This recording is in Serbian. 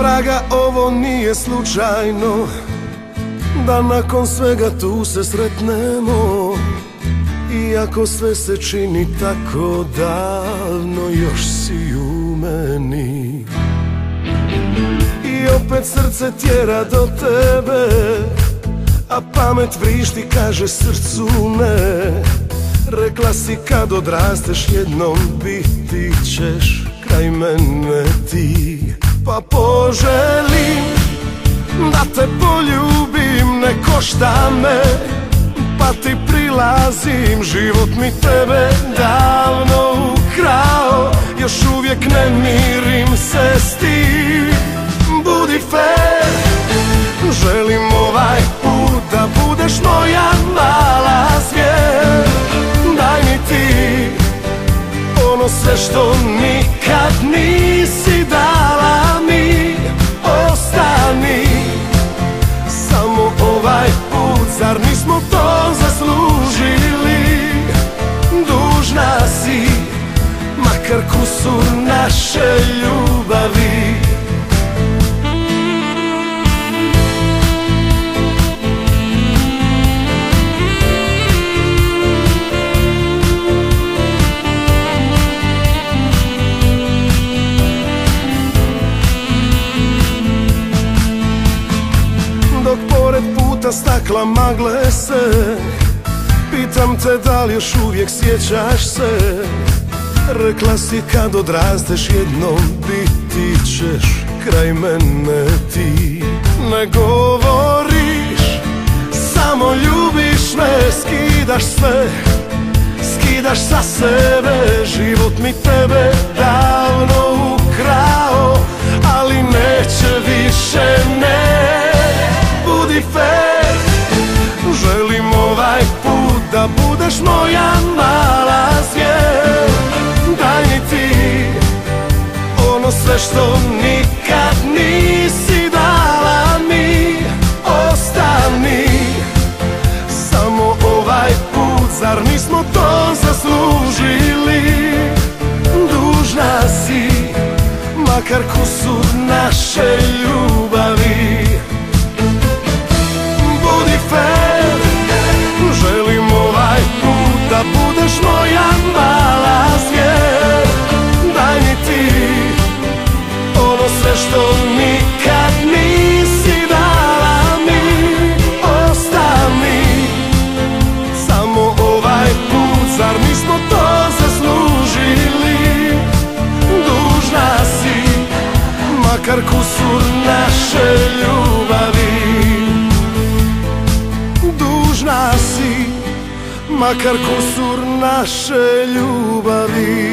vraga ovo nije slučajno, da nakon svega tu se sretnemo. Iako sve se čini tako davno, još si u meni. I opet srce tjera do tebe, a pamet vrišti, kaže srcu ne. Rekla si kad odrasteš jednom biti ćeš kraj mene ti. Pa poželim da te poljubim, ne košta me, pa ti prilazim. Život mi tebe davno ukrao, još uvijek ne mirim se s tim. Budi fair, želim ovaj put da budeš moja mala zvijer. Daj mi ti ono sve što nikad nisi dala mi. Ostani samo ovaj put, zar nismo to zaslužili? Dužna si, makar kusur naše ljubavi. Dok pored puta stakla magle se, pitam te da li još uvijek sjećaš se. Rekla si kad odrasteš jednom biti ćeš kraj mene ti. Ne govoriš, samo ljubiš me, skidaš sve, skidaš sa sebe. Život mi tebe davno ukrao, ali neće više, ne. Budi fair, želim ovaj put da budeš moja mala zvijer. Daj mi ti ono sve što nikad nisi dala mi. Ostani samo ovaj put, zar nismo to zaslužili? Dužna si, makar kusur naše ljubavi. Budi fair, želim ovaj put da budeš moja mala zvijer. Daj mi ti ono sve što nikad nisi dala mi. Ostani samo ovaj put, zar nismo to zaslužili? Dužna si, makar kusur naše ljubavi. Dužna si, makar kusur naše ljubavi.